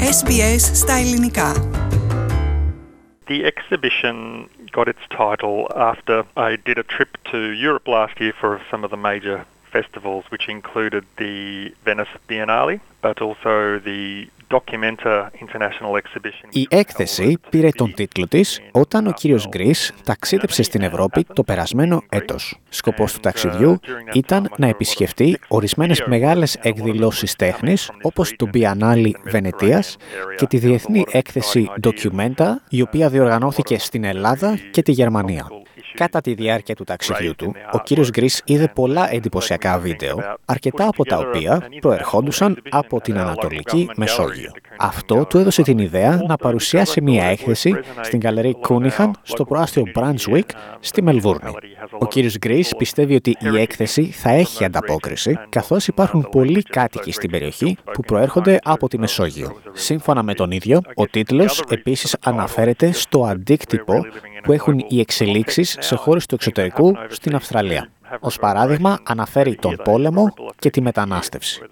SBS στα ελληνικά. The exhibition got its title after I did a trip to Europe last year for some of the major festivals, which included the Venice Biennale, but also the Documenta International Exhibition. Η έκθεση πήρε τον τίτλο της όταν ο κύριος Γκρίς ταξίδεψε στην Ευρώπη το περασμένο έτος. Σκοπός του ταξιδιού ήταν να επισκεφτεί ορισμένες μεγάλες εκδηλώσεις τέχνης, όπως το Biennale Βενετίας και τη διεθνή έκθεση Documenta, η οποία διοργανώθηκε στην Ελλάδα και τη Γερμανία. Κατά τη διάρκεια του ταξιδιού του, ο κύριος Γκρίς είδε πολλά εντυπωσιακά βίντεο, αρκετά από τα οποία προερχόντουσαν από την Ανατολική Μεσόγειο. Αυτό του έδωσε την ιδέα να παρουσιάσει μια έκθεση στην γκαλερί Κούνιχαν στο προάστιο Brunswick στη Μελβούρνη. Ο κύριος Γκρίς πιστεύει ότι η έκθεση θα έχει ανταπόκριση, καθώς υπάρχουν πολλοί κάτοικοι στην περιοχή που προέρχονται από τη Μεσόγειο. Σύμφωνα με τον ίδιο, ο τίτλος επίσης αναφέρεται στο αντίκτυπο που έχουν οι εξελίξεις σε χώρες του εξωτερικού στην Αυστραλία. Ως παράδειγμα, αναφέρει τον πόλεμο και τη μετανάστευση.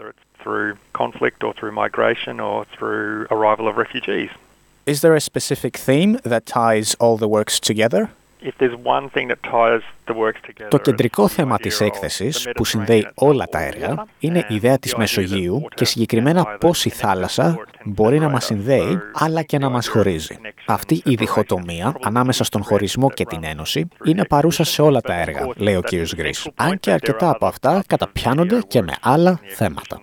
Is there a specific theme that ties all the works together? Το κεντρικό θέμα της έκθεσης, που συνδέει όλα τα έργα, είναι η ιδέα της Μεσογείου και συγκεκριμένα πώς η θάλασσα μπορεί να μας συνδέει, αλλά και να μας χωρίζει. Αυτή η διχοτομία ανάμεσα στον χωρισμό και την ένωση είναι παρούσα σε όλα τα έργα, λέει ο κ. Γκρίς, αν και αρκετά από αυτά καταπιάνονται και με άλλα θέματα.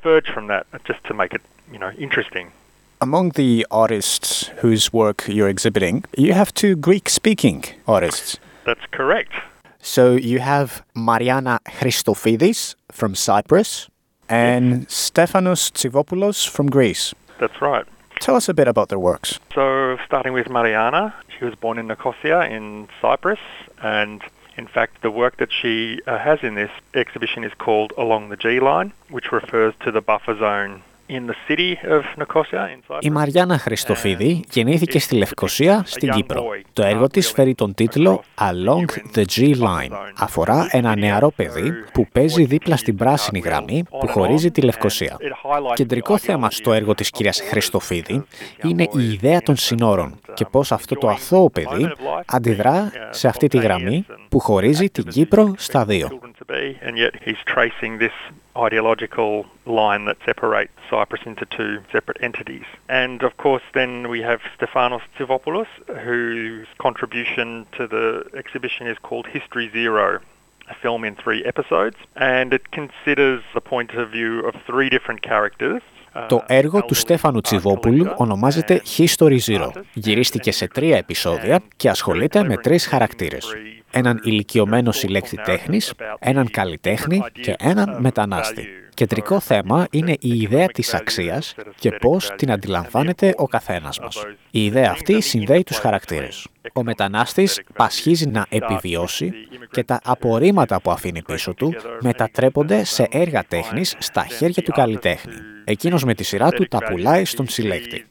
Among the artists whose work you're exhibiting, you have two Greek-speaking artists. That's correct. So you have Mariana Christofidis from Cyprus and Stefanos Tsivopoulos from Greece. That's right. Tell us a bit about their works. So starting with Mariana, she was born in Nicosia in Cyprus, and in fact the work that she has in this exhibition is called Along the G-Line, which refers to the buffer zone. Η Μαριάννα Χριστοφίδη γεννήθηκε στη Λευκοσία, στην Κύπρο. Το έργο της φέρει τον τίτλο Along the G-Line. Αφορά ένα νεαρό παιδί που παίζει δίπλα στην πράσινη γραμμή που χωρίζει τη Λευκοσία. Κεντρικό θέμα στο έργο της κυρίας Χριστοφίδη είναι η ιδέα των συνόρων και πώς αυτό το αθώο παιδί αντιδρά σε αυτή τη γραμμή που χωρίζει την Κύπρο στα δύο. Ideological line that separates Cyprus into two separate entities. And of course then we have Stefanos Tsivopoulos, whose contribution to the exhibition is called History Zero, a film in 3 episodes, and it considers the point of view of 3 different characters. Το έργο του Στέφανου Τσιβόπουλου ονομάζεται History Zero. Γυρίστηκε σε 3 επεισόδια και ασχολείται με 3 χαρακτήρες. Έναν ηλικιωμένο συλλέκτη τέχνης, έναν καλλιτέχνη και έναν μετανάστη. Κεντρικό θέμα είναι η ιδέα της αξίας και πώς την αντιλαμβάνεται ο καθένας μας. Η ιδέα αυτή συνδέει τους χαρακτήρες. Ο μετανάστης πασχίζει να επιβιώσει και τα απορρίμματα που αφήνει πίσω του μετατρέπονται σε έργα τέχνης στα χέρια του καλλιτέχνη. Εκείνος με τη σειρά του τα πουλάει στον συλλέκτη.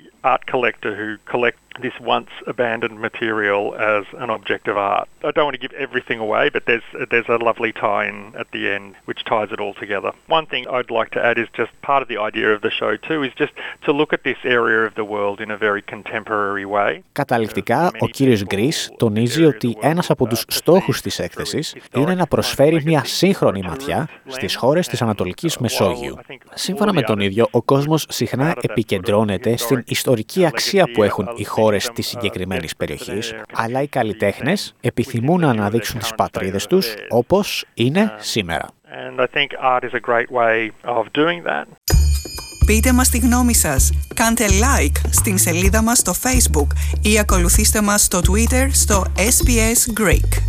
This once abandoned material as an object of art. I don't want to give everything away, but there's a lovely tie-in at the end which ties it all together. One thing I'd like to add is just part of the idea of the show too is just to look at this area of the world in a very contemporary way. Καταληκτικά, ο κύριος Γκρίς τονίζει ότι ένας από τους στόχους της έκθεσης είναι να προσφέρει μια σύγχρονη ματιά στις χώρες της Ανατολικής Μεσόγειου. Σύμφωνα με τον ίδιο, ο κόσμος συχνά επικεντρώνεται στην ιστορική αξία που έχουν οι χώρες της συγκεκριμένης περιοχής, αλλά οι καλλιτέχνες επιθυμούν να αναδείξουν τις πατρίδες τους όπως είναι σήμερα. Πείτε μας τη γνώμη σας, κάντε like στην σελίδα μας στο Facebook ή ακολουθήστε μας στο Twitter στο SBS Greek.